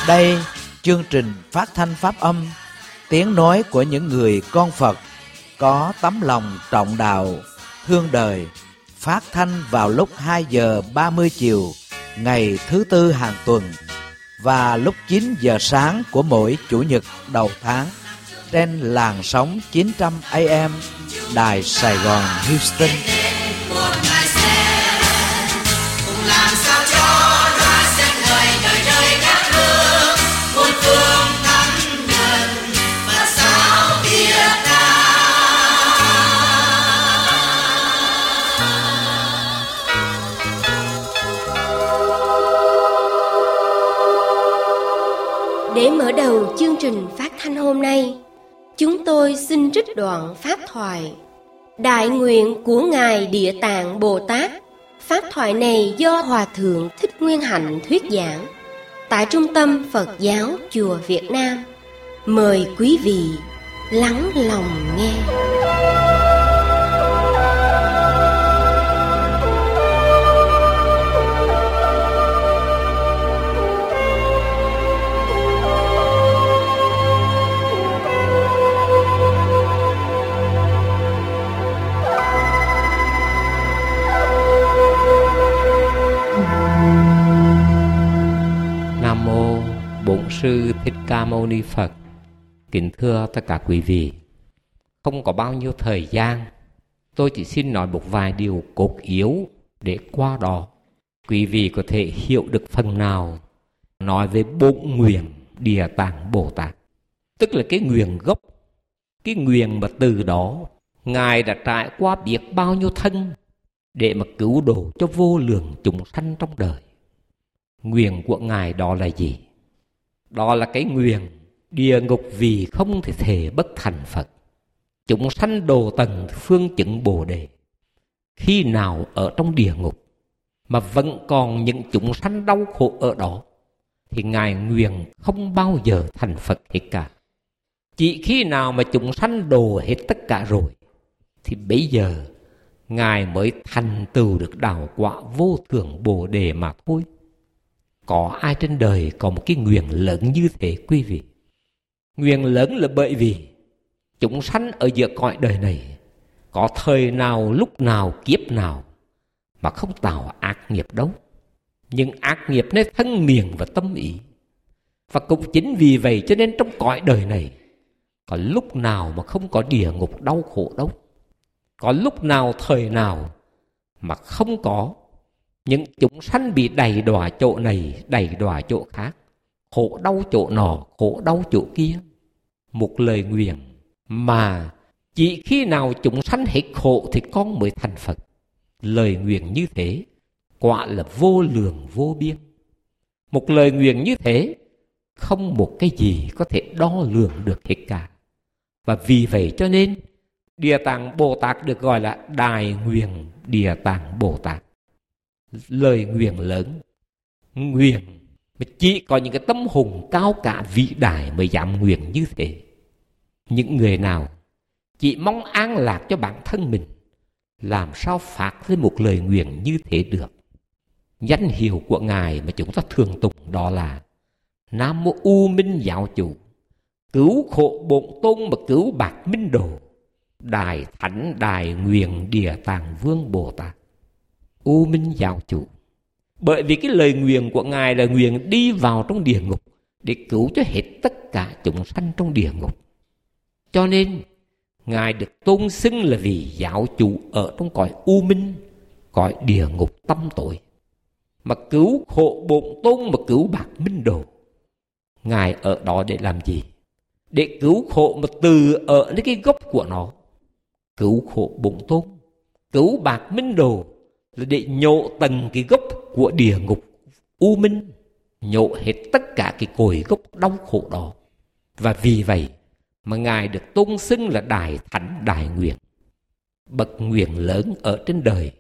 Đây, chương trình phát thanh pháp âm, tiếng nói của những người con Phật có tấm lòng trọng đạo, thương đời, phát thanh vào lúc 2 giờ 30 chiều ngày thứ Tư hàng tuần và lúc 9 giờ sáng của mỗi Chủ nhật đầu tháng trên làn sóng 900 AM Đài Sài Gòn Houston. Để mở đầu chương trình phát thanh hôm nay, chúng tôi xin trích đoạn pháp thoại Đại nguyện của Ngài Địa Tạng Bồ Tát. Pháp thoại này do Hòa Thượng Thích Nguyên Hạnh thuyết giảng tại Trung tâm Phật giáo Chùa Việt Nam. Mời quý vị lắng lòng nghe. Nam mô Bổn Sư Thích Ca Mâu Ni Phật. Kính thưa tất cả quý vị, không có bao nhiêu thời gian, tôi chỉ xin nói một vài điều cốt yếu để qua đó quý vị có thể hiểu được phần nào nói về bổn nguyện Địa Tạng Bồ Tát, tức là cái nguyện gốc, cái nguyện mà từ đó Ngài đã trải qua biết bao nhiêu thân để mà cứu độ cho vô lượng chúng sanh trong đời. Nguyện của Ngài đó là gì? Đó là cái nguyện địa ngục vì không thể bất thành Phật, chúng sanh đồ tầng phương chứng Bồ Đề. Khi nào ở trong địa ngục mà vẫn còn những chúng sanh đau khổ ở đó thì Ngài nguyện không bao giờ thành Phật hết cả. Chỉ khi nào mà chúng sanh đồ hết tất cả rồi thì bây giờ Ngài mới thành tựu được đạo quả vô thượng Bồ Đề mà thôi. Có ai trên đời có một cái nguyện lớn như thế quý vị? Nguyện lớn là bởi vì chúng sanh ở giữa cõi đời này có thời nào, lúc nào, kiếp nào mà không tạo ác nghiệp đâu. Nhưng ác nghiệp nơi thân miệng và tâm ý. Và cũng chính vì vậy cho nên trong cõi đời này có lúc nào mà không có địa ngục đau khổ đâu. Có lúc nào, thời nào mà không có những chúng sanh bị đầy đọa chỗ này, đầy đọa chỗ khác, khổ đau chỗ nọ, khổ đau chỗ kia. Một lời nguyện mà chỉ khi nào chúng sanh hết khổ thì con mới thành Phật. Lời nguyện như thế quả là vô lượng vô biên. Một lời nguyện như thế không một cái gì có thể đo lường được hết cả. Và vì vậy cho nên Địa Tạng Bồ Tát được gọi là Đại nguyện Địa Tạng Bồ Tát. Lời nguyện lớn, nguyện mà chỉ có những cái tâm hồn cao cả vĩ đại mới dám nguyện như thế. Những người nào chỉ mong an lạc cho bản thân mình làm sao phát lên một lời nguyện như thế được. Danh hiệu của Ngài mà chúng ta thường tụng đó là Nam Mô U Minh Giáo Chủ, cứu khổ bổn tôn mà cứu bạc minh đồ, Đại Thánh Đại Nguyện Địa Tạng Vương Bồ Tát. U Minh Giáo Chủ, bởi vì cái lời nguyện của Ngài là nguyện đi vào trong địa ngục để cứu cho hết tất cả chúng sanh trong địa ngục. Cho nên Ngài được tôn xưng là vì giáo chủ ở trong cõi u minh, cõi địa ngục tăm tối. Mà cứu khổ bổn tôn mà cứu bạc minh đồ, Ngài ở đó để làm gì? Để cứu khổ mà từ ở cái gốc của nó. Cứu khổ bổn tôn, cứu bạc minh đồ là để nhổ tận cái gốc của địa ngục u minh, nhổ hết tất cả cái cội gốc đau khổ đó. Và vì vậy mà Ngài được tôn xưng là Đại Thánh Đại Nguyện. Bậc nguyện lớn ở trên đời.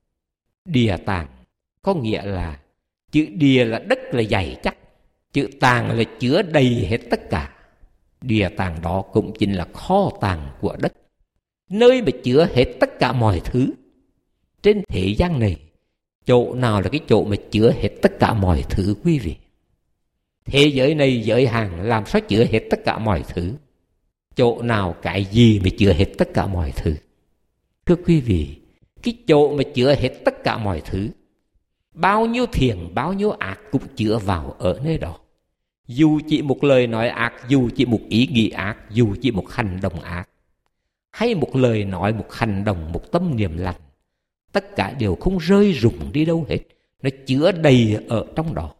Địa tạng có nghĩa là chữ địa là đất là dày chắc, chữ tạng là chứa đầy hết tất cả. Địa tạng đó cũng chính là kho tàng của đất, nơi mà chứa hết tất cả mọi thứ. Trên thế gian này, chỗ nào là cái chỗ mà chứa hết tất cả mọi thứ quý vị? Thế giới này giới hạn làm sao chứa hết tất cả mọi thứ? Chỗ nào cái gì mà chứa hết tất cả mọi thứ? Thưa quý vị, cái chỗ mà chứa hết tất cả mọi thứ, bao nhiêu thiện, bao nhiêu ác cũng chứa vào ở nơi đó. Dù chỉ một lời nói ác, dù chỉ một ý nghĩ ác, dù chỉ một hành động ác, hay một lời nói, một hành động, một tâm niệm lành, tất cả đều không rơi rụng đi đâu hết. Nó chứa đầy ở trong đó.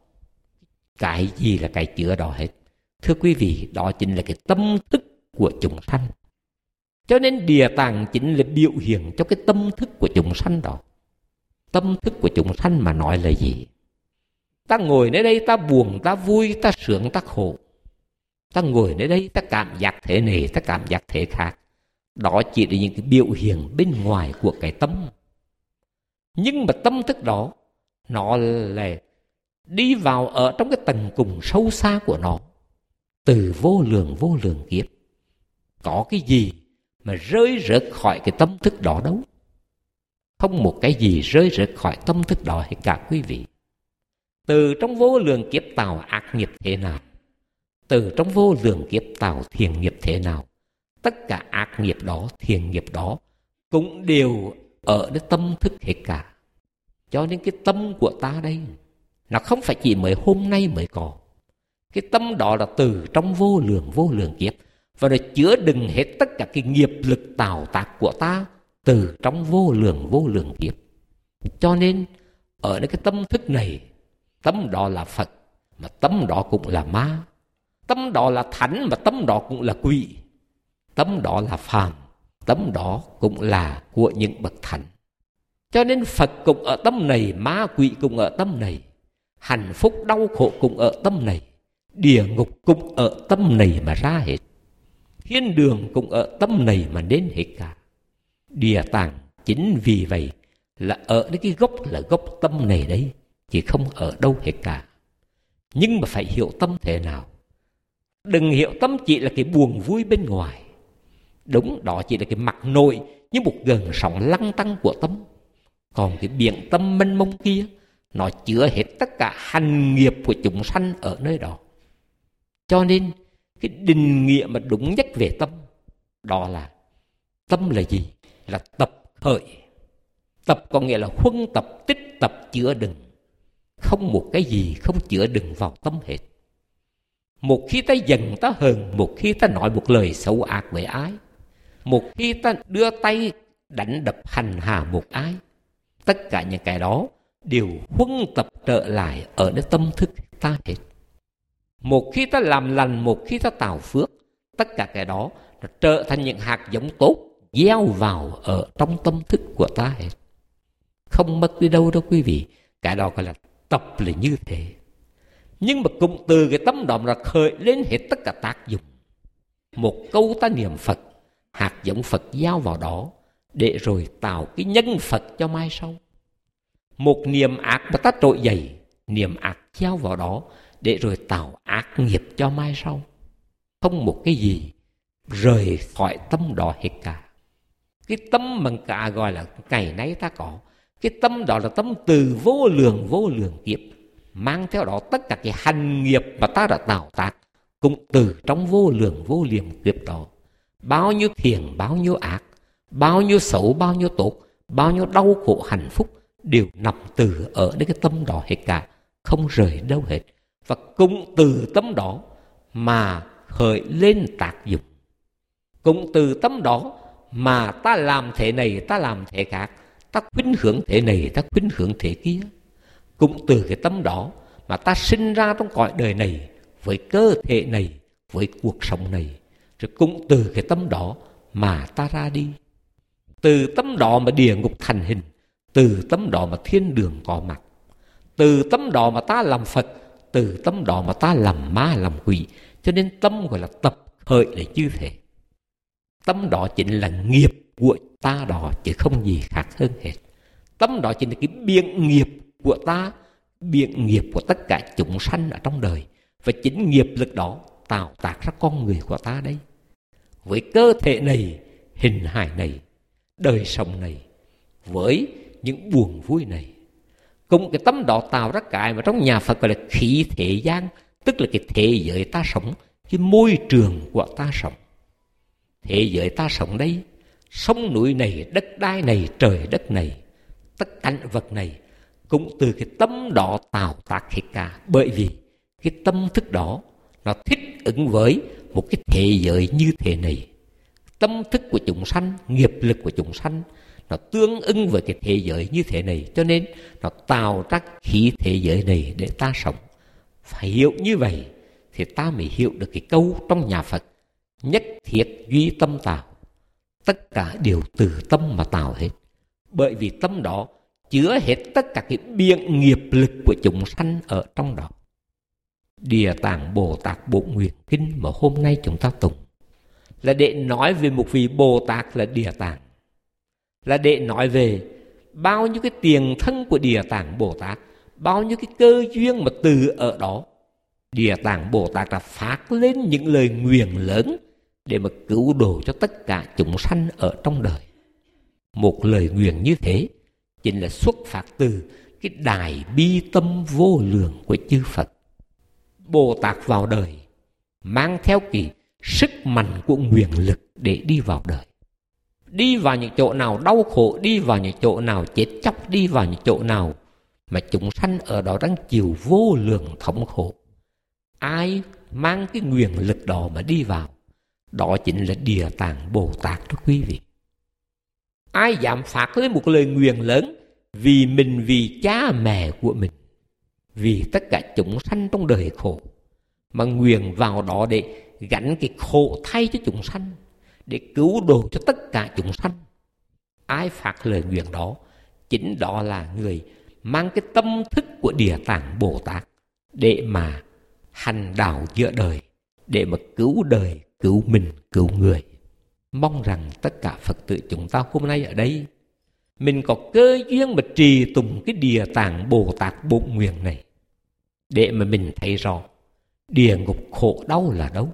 Cái gì là cái chứa đó hết? Thưa quý vị, đó chính là cái tâm thức của chúng sanh. Cho nên địa tạng chính là biểu hiện cho cái tâm thức của chúng sanh đó. Tâm thức của chúng sanh mà nói là gì? Ta ngồi nơi đây, ta buồn, ta vui, ta sướng, ta khổ. Ta ngồi nơi đây, ta cảm giác thế này, ta cảm giác thế khác. Đó chỉ là những cái biểu hiện bên ngoài của cái tâm. Nhưng mà tâm thức đó, nó là đi vào ở trong cái tầng cùng sâu xa của nó. Từ vô lượng kiếp, có cái gì mà rơi rớt khỏi cái tâm thức đó đâu? Không một cái gì rơi rớt khỏi tâm thức đó hết cả quý vị. Từ trong vô lượng kiếp tạo ác nghiệp thế nào, từ trong vô lượng kiếp tạo thiện nghiệp thế nào, tất cả ác nghiệp đó, thiện nghiệp đó cũng đều ở cái tâm thức hết cả. Cho nên cái tâm của ta đây, nó không phải chỉ mới hôm nay mới có. Cái tâm đó là từ trong vô lượng kiếp, và nó chứa đựng hết tất cả cái nghiệp lực tạo tác của ta từ trong vô lượng kiếp. Cho nên ở cái tâm thức này, tâm đó là Phật, mà tâm đó cũng là ma. Tâm đó là thánh, mà tâm đó cũng là quỷ. Tâm đó là phàm, tâm đó cũng là của những bậc thánh. Cho nên Phật cũng ở tâm này, ma quỷ cũng ở tâm này, hạnh phúc đau khổ cũng ở tâm này, địa ngục cũng ở tâm này mà ra hết, thiên đường cũng ở tâm này mà đến hết cả. Địa tạng chính vì vậy là ở cái gốc, là gốc tâm này đấy, chứ không ở đâu hết cả. Nhưng mà phải hiểu tâm thế nào. Đừng hiểu tâm chỉ là cái buồn vui bên ngoài. Đúng, đó chỉ là cái mặt nội như một gợn sóng lăng tăng của tâm. Còn cái biển tâm mênh mông kia, nó chứa hết tất cả hành nghiệp của chúng sanh ở nơi đó. Cho nên cái định nghĩa mà đúng nhất về tâm, đó là tâm là gì? Là tập khởi. Tập có nghĩa là huân tập, tích tập, chứa đựng. Không một cái gì không chứa đựng vào tâm hết. Một khi ta giận, ta hờn, một khi ta nói một lời xấu ác với ai, một khi ta đưa tay đánh đập hành hạ một ai, tất cả những cái đó đều huân tập trở lại ở nơi tâm thức ta hết. Một khi ta làm lành, một khi ta tạo phước, tất cả cái đó nó trở thành những hạt giống tốt gieo vào ở trong tâm thức của ta hết. Không mất đi đâu đâu quý vị. Cái đó gọi là tập là như thế. Nhưng mà cũng từ cái tâm đó là khởi lên hết tất cả tác dụng. Một câu ta niệm Phật, hạt giống Phật gieo vào đó, để rồi tạo cái nhân Phật cho mai sau. Một niệm ác mà ta trỗi dậy, niệm ác gieo vào đó, để rồi tạo ác nghiệp cho mai sau. Không một cái gì rời khỏi tâm đó hết cả. Cái tâm mà cả gọi là ngày nay ta có, cái tâm đó là tâm từ vô lượng kiếp, mang theo đó tất cả cái hành nghiệp mà ta đã tạo tác, cũng từ trong vô lượng kiếp đó. Bao nhiêu thiện, bao nhiêu ác, bao nhiêu xấu, bao nhiêu tốt, bao nhiêu đau khổ hạnh phúc đều nằm từ ở cái tâm đó hết cả, không rời đâu hết. Và cũng từ tâm đó mà khởi lên tác dụng. Cũng từ tâm đó mà ta làm thế này, ta làm thế khác, ta khuynh hướng thế này, ta khuynh hướng thế kia. Cũng từ cái tâm đó mà ta sinh ra trong cõi đời này, với cơ thể này, với cuộc sống này. Rồi cũng từ cái tâm đó mà ta ra đi. Từ tâm đó mà địa ngục thành hình, từ tâm đó mà thiên đường có mặt, từ tâm đó mà ta làm Phật, từ tâm đó mà ta làm ma, làm quỷ. Cho nên tâm gọi là tập khởi là như thế. Tâm đó chính là nghiệp của ta đó, chứ không gì khác hơn hết. Tâm đó chính là cái biện nghiệp của ta, biện nghiệp của tất cả chúng sanh ở trong đời. Và chính nghiệp lực đó tạo tác ra con người của ta đây. Với cơ thể này, hình hài này, đời sống này, với những buồn vui này. Cùng cái tâm đó tạo ra cái mà trong nhà Phật gọi là khí thế gian, tức là cái thế giới ta sống, cái môi trường của ta sống. Thế giới ta sống đây, sông núi này, đất đai này, trời đất này, tất cả vật này cũng từ cái tâm đó tạo tác hết cả. Bởi vì cái tâm thức đó nó thích ứng với một cái thế giới như thế này. Tâm thức của chúng sanh, nghiệp lực của chúng sanh nó tương ứng với cái thế giới như thế này, cho nên nó tạo ra khí thế giới này để ta sống. Phải hiểu như vậy thì ta mới hiểu được cái câu trong nhà Phật: nhất thiết duy tâm tạo. Tất cả đều từ tâm mà tạo hết. Bởi vì tâm đó chứa hết tất cả cái biện nghiệp lực của chúng sanh ở trong đó. Địa Tạng Bồ Tát Bổn Nguyện Kinh mà hôm nay chúng ta tụng là để nói về một vị Bồ Tát là Địa Tạng, là để nói về bao nhiêu cái tiền thân của Địa Tạng Bồ Tát, bao nhiêu cái cơ duyên mà từ ở đó Địa Tạng Bồ Tát đã phát lên những lời nguyện lớn để mà cứu độ cho tất cả chúng sanh ở trong đời. Một lời nguyện như thế chính là xuất phát từ cái đại bi tâm vô lượng của chư Phật. Bồ Tát vào đời mang theo cái sức mạnh của nguyện lực để đi vào đời. Đi vào những chỗ nào đau khổ, đi vào những chỗ nào chết chóc, đi vào những chỗ nào mà chúng sanh ở đó đang chịu vô lượng thống khổ. Ai mang cái nguyện lực đó mà đi vào, đó chính là Địa Tạng Bồ Tát đó quý vị. Ai dám phát lên một lời nguyện lớn vì mình, vì cha mẹ của mình, vì tất cả chúng sanh trong đời khổ, mà nguyện vào đó để gánh cái khổ thay cho chúng sanh, để cứu độ cho tất cả chúng sanh. Ai phát lời nguyện đó, chính đó là người mang cái tâm thức của Địa Tạng Bồ Tát để mà hành đạo giữa đời, để mà cứu đời, cứu mình, cứu người. Mong rằng tất cả Phật tử chúng ta hôm nay ở đây, mình có cơ duyên mà trì tụng cái Địa Tạng Bồ Tát Bổn Nguyện này, để mà mình thấy rõ địa ngục khổ đau là đâu,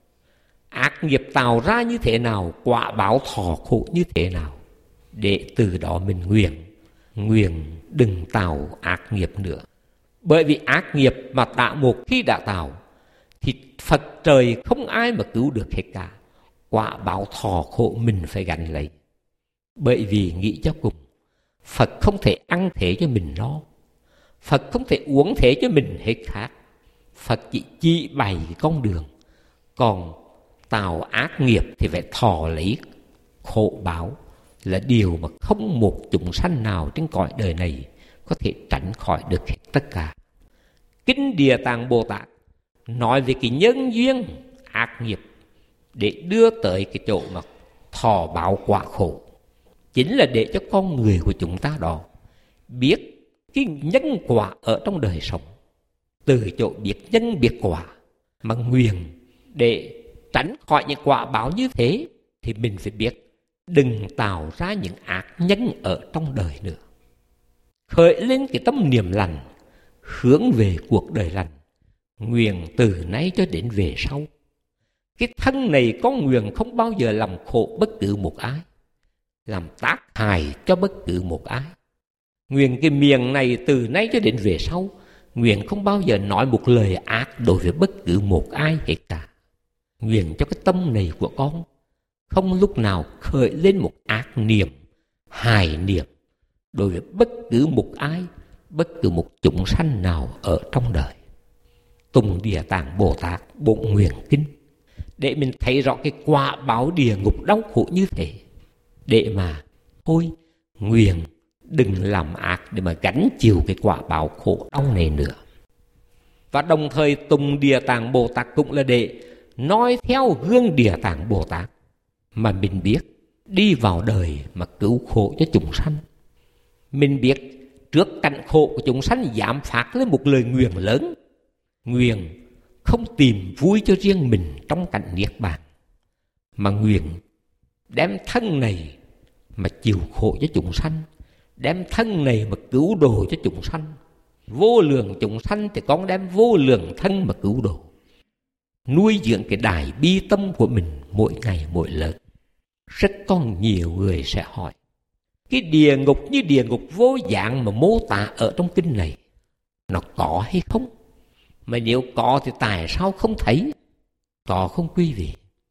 ác nghiệp tạo ra như thế nào, quả báo thọ khổ như thế nào, để từ đó mình nguyện đừng tạo ác nghiệp nữa. Bởi vì ác nghiệp mà đã một khi đã tạo thì Phật trời không ai mà cứu được hết cả. Quả báo thọ khổ mình phải gánh lấy. Bởi vì nghĩ cho cùng, Phật không thể ăn thế cho mình no, Phật không thể uống thế cho mình hết khác. Phật chỉ bày con đường, còn tạo ác nghiệp thì phải thọ lấy khổ báo, là điều mà không một chúng sanh nào trên cõi đời này có thể tránh khỏi được hết tất cả. Kinh Địa Tạng Bồ Tát nói về cái nhân duyên ác nghiệp để đưa tới cái chỗ mà thọ báo quả khổ, chính là để cho con người của chúng ta đó biết cái nhân quả ở trong đời sống. Từ chỗ biết nhân biết quả mà nguyện để tránh khỏi những quả báo như thế, thì mình phải biết đừng tạo ra những ác nhân ở trong đời nữa. Khởi lên cái tâm niệm lành, hướng về cuộc đời lành, nguyện từ nay cho đến về sau. Cái thân này có nguyện không bao giờ làm khổ bất cứ một ai, làm tác hại cho bất cứ một ai. Nguyện cái miệng này từ nay cho đến về sau, nguyện không bao giờ nói một lời ác đối với bất cứ một ai hết cả. Nguyện cho cái tâm này của con không lúc nào khởi lên một ác niệm, hài niệm đối với bất cứ một ai, bất cứ một chúng sanh nào ở trong đời. Tùng Địa Tạng Bồ Tát Bổn Nguyện Kinh để mình thấy rõ cái quả báo địa ngục đau khổ như thế, để mà thôi nguyện đừng làm ác để mà gánh chịu cái quả báo khổ đau này nữa. Và đồng thời tùng Địa Tạng Bồ Tát cũng là để nói theo gương Địa Tạng Bồ Tát mà mình biết đi vào đời mà cứu khổ cho chúng sanh. Mình biết trước cảnh khổ của chúng sanh dám phát lên một lời nguyện lớn, nguyện không tìm vui cho riêng mình trong cảnh niết bàn, mà nguyện đem thân này mà chịu khổ cho chúng sanh, đem thân này mà cứu độ cho chúng sanh. Vô lượng chúng sanh thì con đem vô lượng thân mà cứu độ, nuôi dưỡng cái đại bi tâm của mình mỗi ngày mỗi lớn. Rất còn nhiều người sẽ hỏi, cái địa ngục như địa ngục vô dạng mà mô tả ở trong kinh này, nó có hay không? Mà nếu có thì tại sao không thấy? Có không quý vị?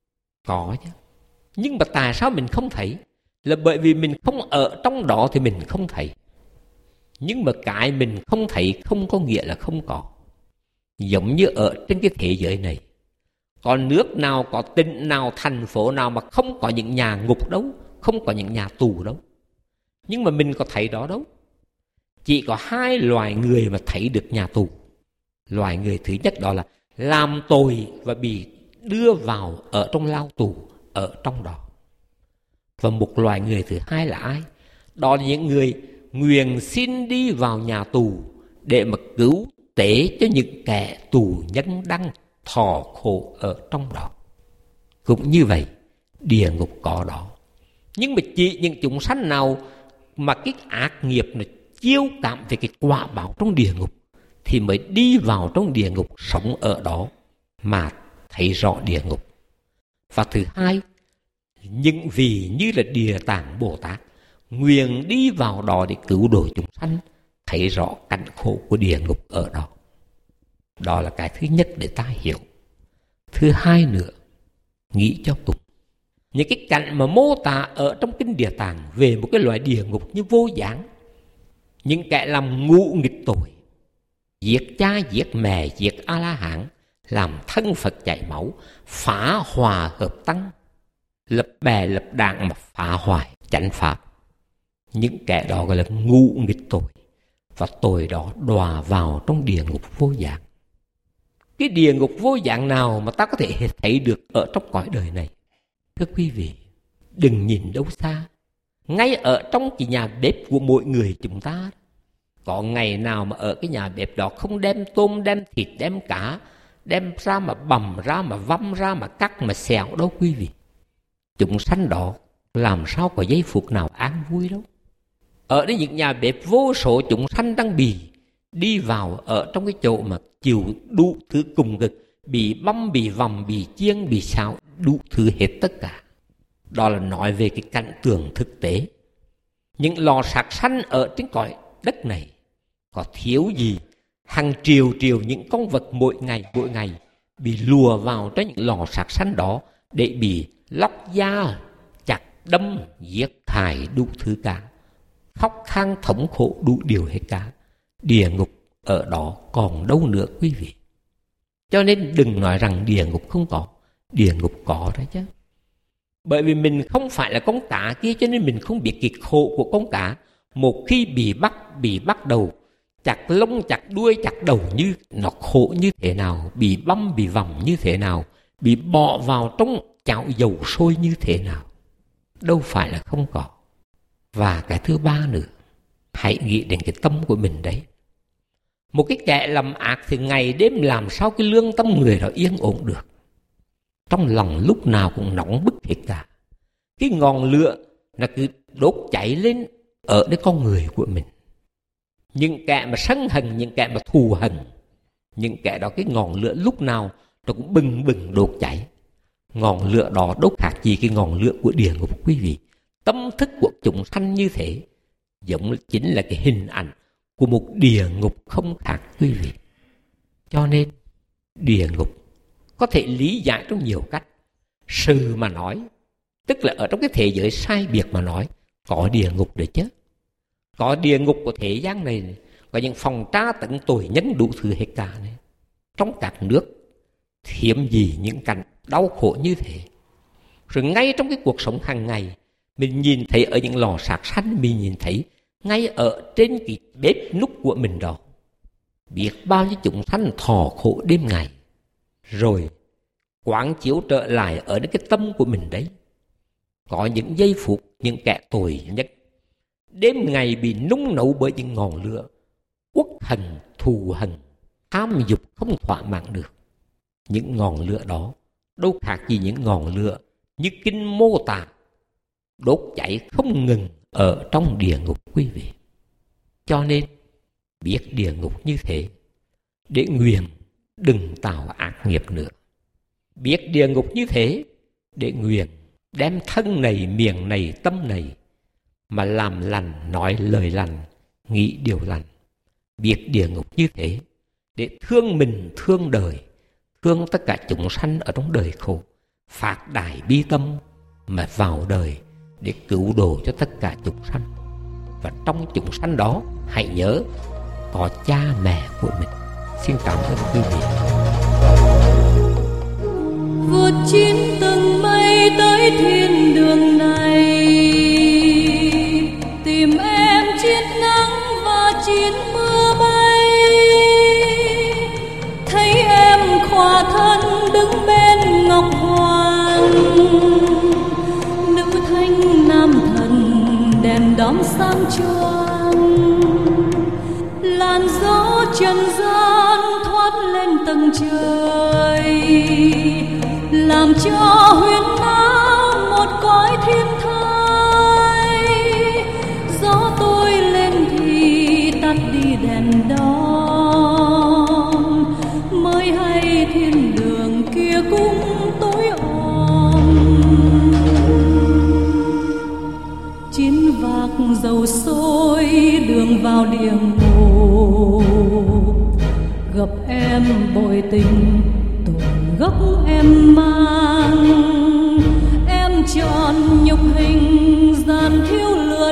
Có chứ. Nhưng mà tại sao mình không thấy? Là bởi vì mình không ở trong đó thì mình không thấy. Nhưng mà cái mình không thấy không có nghĩa là không có. Giống như ở trên cái thế giới này, có nước nào, có tỉnh nào, thành phố nào mà không có những nhà ngục đâu, không có những nhà tù đâu. Nhưng mà mình có thấy đó đâu. Chỉ có hai loài người mà thấy được nhà tù. Loài người thứ nhất đó là làm tội và bị đưa vào ở trong lao tù, ở trong đó. Và một loài người thứ hai là ai? Đó là những người nguyện xin đi vào nhà tù để mà cứu tế cho những kẻ tù nhân đang thọ khổ ở trong đó. Cũng như vậy, địa ngục có đó. Nhưng mà chỉ những chúng sanh nào mà cái ác nghiệp này chiêu cảm về cái quả báo trong địa ngục thì mới đi vào trong địa ngục, sống ở đó mà thấy rõ địa ngục. Và thứ hai, những vị như là Địa Tạng Bồ Tát nguyện đi vào đó để cứu độ chúng sanh, thấy rõ cảnh khổ của địa ngục ở đó. Đó là cái thứ nhất để ta hiểu. Thứ hai nữa, nghĩ cho cùng. Những cái cảnh mà mô tả ở trong kinh Địa Tạng về một cái loại địa ngục như vô gián, những kẻ làm ngũ nghịch tội, giết cha, giết mẹ, giết A-la-hán, làm thân Phật chảy máu, phá hòa hợp tăng, lập bè lập đảng mà phá hoại chánh pháp. Những kẻ đó gọi là ngũ nghịch tội, và tội đó đọa vào trong địa ngục vô gián. Cái địa ngục vô gián nào mà ta có thể thấy được ở trong cõi đời này? Thưa quý vị, đừng nhìn đâu xa, ngay ở trong cái nhà bếp của mỗi người chúng ta. Có ngày nào mà ở cái nhà bếp đó không đem tôm, đem thịt, đem cá, đem ra mà bằm ra, mà văm ra, mà cắt, mà xẻo đâu quý vị. Chúng sanh đó làm sao có giây phút nào an vui đâu. Ở đây những nhà bếp vô số chúng sanh đang bị đi vào ở trong cái chỗ mà chịu đủ thứ cùng cực, bị băm, bị vằm, bị chiên, bị xào, đủ thứ hết tất cả. Đó là nói về cái cảnh tượng thực tế. Những lò sát sanh ở trên cõi đất này có thiếu gì hàng triệu triệu những con vật mỗi ngày bị lùa vào trong những lò sát sanh đó để bị lóc da, chặt đâm, giết hại đủ thứ cả, khóc than thống khổ đủ điều hết cả. Địa ngục ở đó còn đâu nữa quý vị. Cho nên đừng nói rằng địa ngục không có, địa ngục có đó chứ. Bởi vì mình không phải là con cá kia, cho nên mình không biết cái khổ của con cá. Một khi bị bắt đầu chặt lông, chặt đuôi, chặt đầu, như nó khổ như thế nào, bị băm, bị vằm như thế nào, bị bỏ vào trong chảo dầu sôi như thế nào. Đâu phải là không có. Và cái thứ ba nữa, hãy nghĩ đến cái tâm của mình đấy. Một cái kẻ làm ác thì ngày đêm làm sao cái lương tâm người đó yên ổn được. Trong lòng lúc nào cũng nóng bức hết cả. Cái ngọn lửa nó cứ đốt cháy lên ở cái con người của mình. Những kẻ mà sân hận, những kẻ mà thù hận, những kẻ đó cái ngọn lửa lúc nào nó cũng bừng bừng đốt cháy. Ngọn lửa đó đốt khác gì cái ngọn lửa của địa ngục quý vị. Tâm thức của chúng sanh như thế giống chính là cái hình ảnh của một địa ngục không khác quý vị. Cho nên địa ngục có thể lý giải trong nhiều cách. Sự mà nói, tức là ở trong cái thế giới sai biệt mà nói, có địa ngục đấy chứ. Có địa ngục của thế gian này, có những phòng tra tấn tội nhân đủ thứ hết cả này. Trong các nước hiếm gì những cảnh đau khổ như thế. Rồi ngay trong cái cuộc sống hàng ngày, mình nhìn thấy ở những lò sát sanh, mình nhìn thấy ngay ở trên cái bếp núc của mình đó, biết bao nhiêu chúng sanh thọ khổ đêm ngày. Rồi quán chiếu trở lại ở cái tâm của mình đấy. Có những giây phút những kẻ tội nhất đêm ngày bị nung nấu bởi những ngọn lửa uất hận, thù hận, tham dục không thỏa mãn được. Những ngọn lửa đó đâu khác gì những ngọn lửa như kinh mô tả đốt cháy không ngừng ở trong địa ngục quý vị. Cho nên biết địa ngục như thế để nguyện đừng tạo ác nghiệp nữa. Biết địa ngục như thế để nguyện đem thân này, miệng này, tâm này mà làm lành, nói lời lành, nghĩ điều lành. Biết địa ngục như thế để thương mình thương đời, thương tất cả chúng sanh ở trong đời khổ, phát đại bi tâm mà vào đời để cứu độ cho tất cả chúng sanh. Và trong chúng sanh đó hãy nhớ có cha mẹ của mình. Xin cảm ơn quý vị. Vượt chín tầng mây tới thiên đường này, tìm em trên nắng và trên mưa bay. Thấy em khỏa thân đứng bên ngọc hoàng, nữ thanh nam thần đèn đóm sáng choang. Làn gió trần gian thoát lên tầng trời, làm cho huyên náo một cõi thiên thai. Gió tôi lên thì tắt đi đèn đóm, mới hay thiên đường kia cũng tối om. Chín vạc dầu sôi đường vào địa ngục, gặp em bội tình tội gốc em mang. Em chọn nhục hình gian thiêu lửa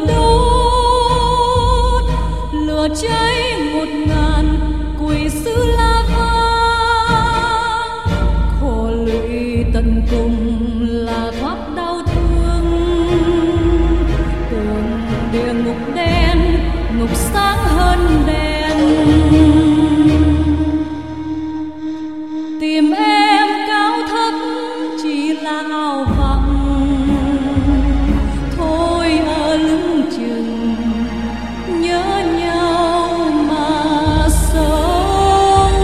đốt, lửa cháy 1000 quỷ sứ la vang. Khổ lụy tận cùng là thoát đau thương, tường địa ngục đen, ngục sáng hơn đèn. Tìm em cao thấp chỉ là ảo vọng, thôi ở lưng chừng nhớ nhau mà sống.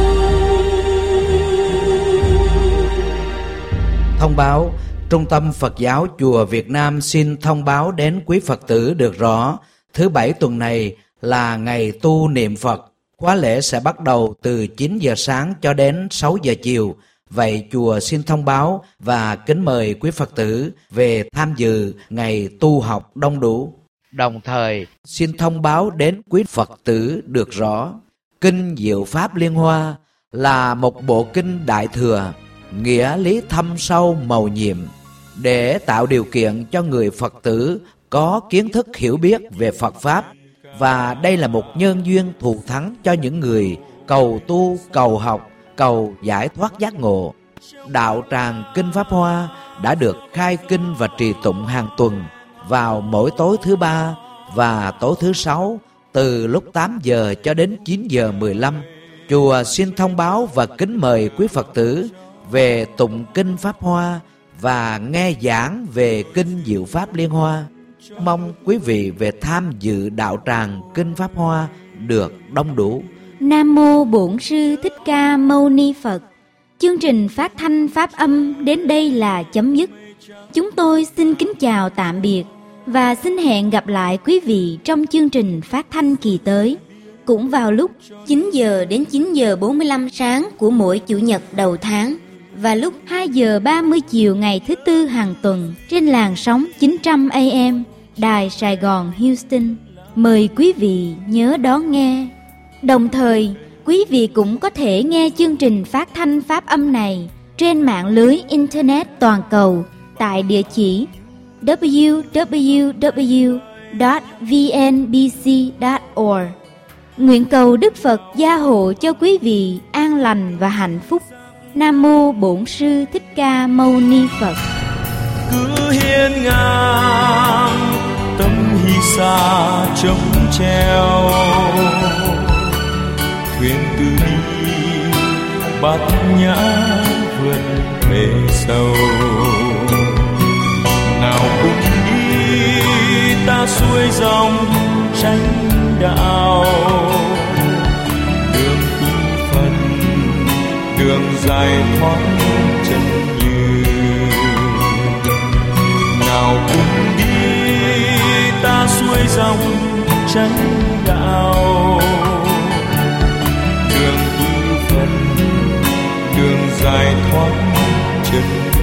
Thông báo: Trung tâm Phật giáo Chùa Việt Nam xin thông báo đến quý Phật tử được rõ, thứ Bảy tuần này là ngày tu niệm Phật. Khóa lễ sẽ bắt đầu từ 9 giờ sáng cho đến 6 giờ chiều. Vậy chùa xin thông báo và kính mời quý Phật tử về tham dự ngày tu học đông đủ. Đồng thời xin thông báo đến quý Phật tử được rõ, Kinh Diệu Pháp Liên Hoa là một bộ kinh Đại Thừa, nghĩa lý thâm sâu mầu nhiệm, để tạo điều kiện cho người Phật tử có kiến thức hiểu biết về Phật Pháp. Và đây là một nhân duyên thù thắng cho những người cầu tu, cầu học, cầu giải thoát giác ngộ. Đạo tràng Kinh Pháp Hoa đã được khai kinh và trì tụng hàng tuần vào mỗi tối thứ Ba và tối thứ Sáu từ lúc 8 giờ cho đến 9 giờ 15. Chùa xin thông báo và kính mời quý Phật tử về tụng Kinh Pháp Hoa và nghe giảng về Kinh Diệu Pháp Liên Hoa. Mong quý vị về tham dự đạo tràng Kinh Pháp Hoa được đông đủ. Nam mô Bổn Sư Thích Ca Mâu Ni Phật. Chương trình phát thanh pháp âm đến đây là chấm dứt. Chúng tôi xin kính chào tạm biệt và xin hẹn gặp lại quý vị trong chương trình phát thanh kỳ tới, cũng vào lúc 9 giờ đến 9 giờ 45 sáng của mỗi Chủ nhật đầu tháng và lúc 2 giờ 30 chiều ngày thứ Tư hàng tuần trên làn sóng 900 AM Đài Sài Gòn Houston. Mời quý vị nhớ đón nghe. Đồng thời, quý vị cũng có thể nghe chương trình phát thanh pháp âm này trên mạng lưới Internet toàn cầu tại địa chỉ www.vnbc.org. Nguyện cầu Đức Phật gia hộ cho quý vị an lành và hạnh phúc. Nam mô Bổn Sư Thích Ca Mâu Ni Phật. Cứ hiên ngang tâm hy xa trống treo, thuyền từ đi bát nhã vượt bể sâu. Nào cùng đi ta xuôi dòng tranh đạo, đường tu phần đường dài thoát chân như. Nào cùng đi ta xuôi dòng tranh đạo, đường tu phần đường dài thoát chân